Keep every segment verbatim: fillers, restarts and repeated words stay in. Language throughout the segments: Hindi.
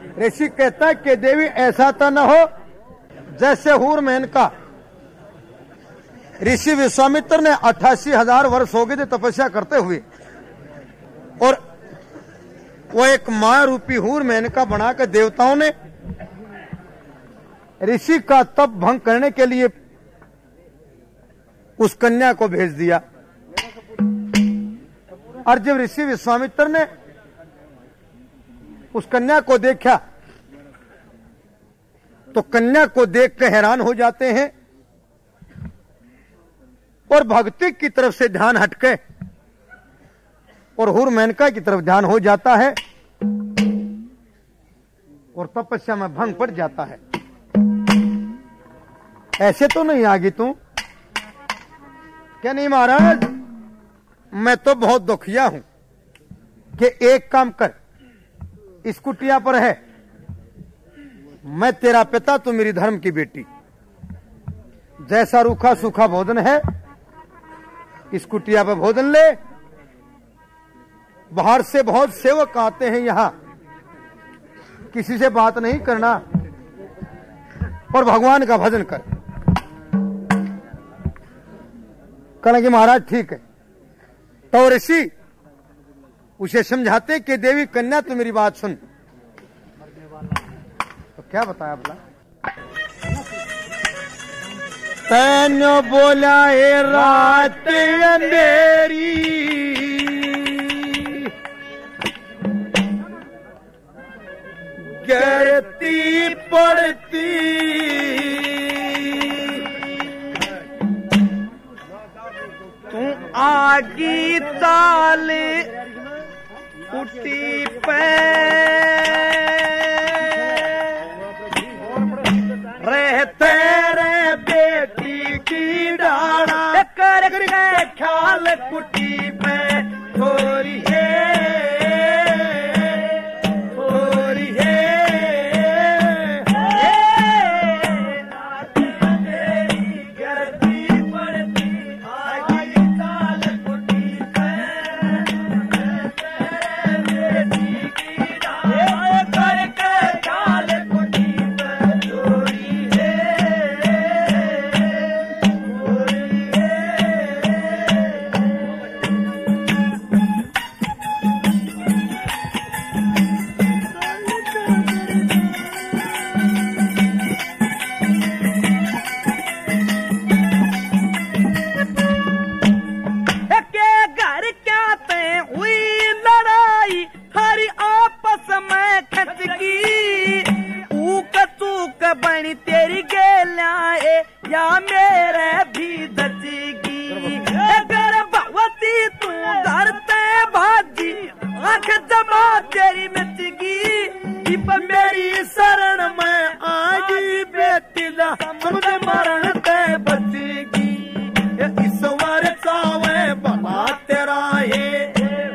ऋषि कहता है कि देवी ऐसा तो न हो जैसे हूर मेनका। ऋषि विश्वामित्र ने अट्ठासी हजार वर्ष हो गए थे तपस्या करते हुए, और वो एक माया रूपी हूर मेनका बनाकर देवताओं ने ऋषि का तप भंग करने के लिए उस कन्या को भेज दिया। और जब ऋषि विश्वामित्र ने उस कन्या को देखा तो कन्या को देख कर हैरान हो जाते हैं और भक्ति की तरफ से ध्यान हटके और हूर मेनका की तरफ ध्यान हो जाता है और तपस्या में भंग पड़ जाता है। ऐसे तो नहीं आगी तू? क्या नहीं महाराज, मैं तो बहुत दुखिया हूं कि एक काम कर, इस कुटिया पर है, मैं तेरा पिता, तू मेरी धर्म की बेटी, जैसा रूखा सूखा भोजन है इस कुटिया पर भोजन ले। बाहर से बहुत सेवक आते हैं यहां, किसी से बात नहीं करना और भगवान का भजन कर। कहना कि महाराज ठीक है। तो ऋषि उसे समझाते कि देवी कन्या तू मेरी बात सुन। तो क्या बताया बोला? तैनो बोला ए रात अंधेरी, गिरती पड़ती, तू आगी ताले कुटी पे रहते रे बेटी की डाड़ा कर के ख्याल कुटी पे थोड़ी है थोड़ी है। गिरती पड़ती आगी ताल कुटी पे बेटी की डाड़ा कर के ख्याल कुटी पे थोड़ी है। बनी तेरी गेलाए या मेरे भी दचेगी अगर भगवती तू धरते भाजी आंख जमा तेरी मिचगी मेरी शरण में आगी बेटी ला समझ मरण ते बचेगी। ईश्वर चावे भला तेरा है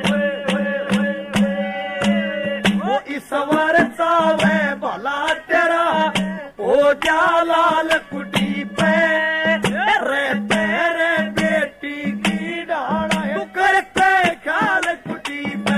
वो ईश्वर चावे भला तेरा ओ जा लाल कुटी पे रहते रे बेटी की डाड़ा तू करते ख्याल कुटी पे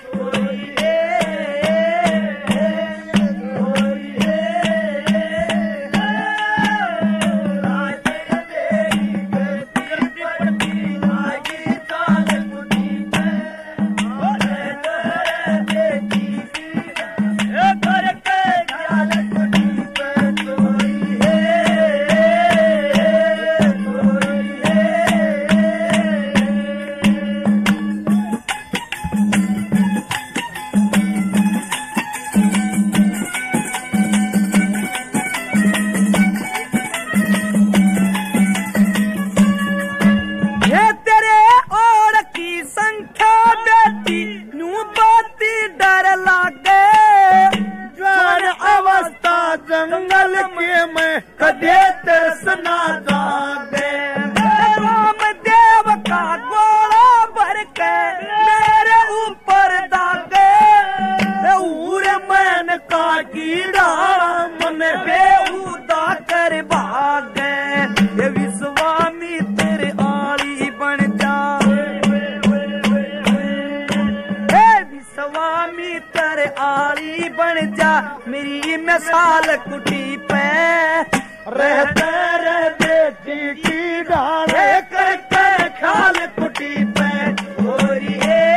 जंगल के मैं कदे तरसना जागे राम देव का गोला भर के मेरे ऊपर दागे उर मैन का कीड़ा मन बेहुदा कर भागे ये विश्वामी तेरे आली बन जा हे विश्वामी तेरे आली बन जा मेरी मिसाल कुटी पे रहते रे बेटी की डाले करके ख्याल कुटी पे छोरी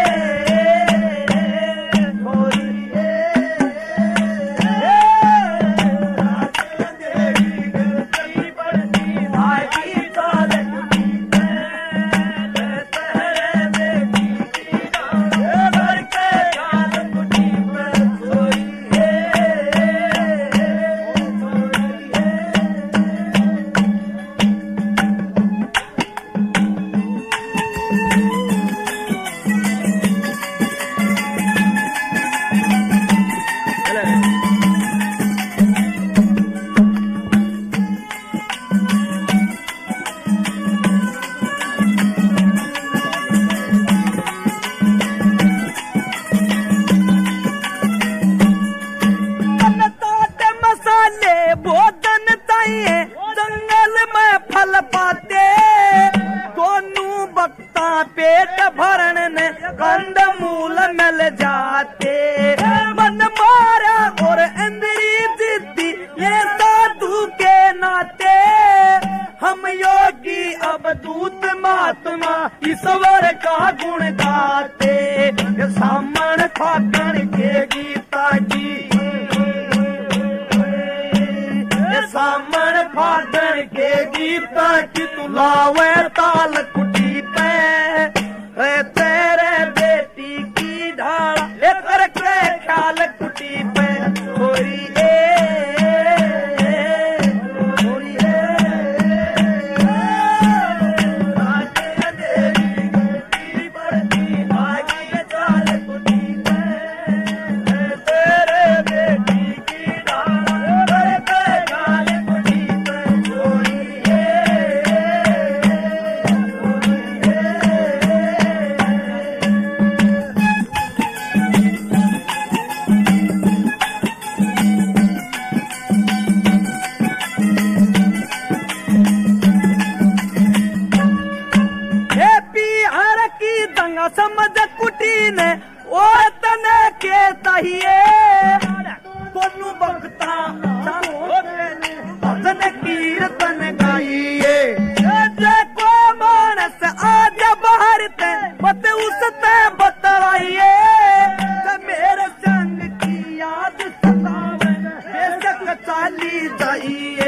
जंगल में फल पाते दोनों बक्ता पेट भरण ने कंद मूल मिल जाते मन मारा और इंद्री जिद्दी ये साधु के नाते हम योगी अब दूत महात्मा ईश्वर का गुण गाते सामन फाकण के गीता की सामन फाटन के गीता की तुलावे ताल कुटी पे तेरे बेटी की ढाल लेकर के ख्याल कुटी पे छोरी समझ कुटी ने ओ तने के तहिए दोनों बखता भजन कीर्तन गाइए को मानस आज बाहर ते मत उसते बतलाइए मेरे संग की याद सतावे बेशक चाली जाइए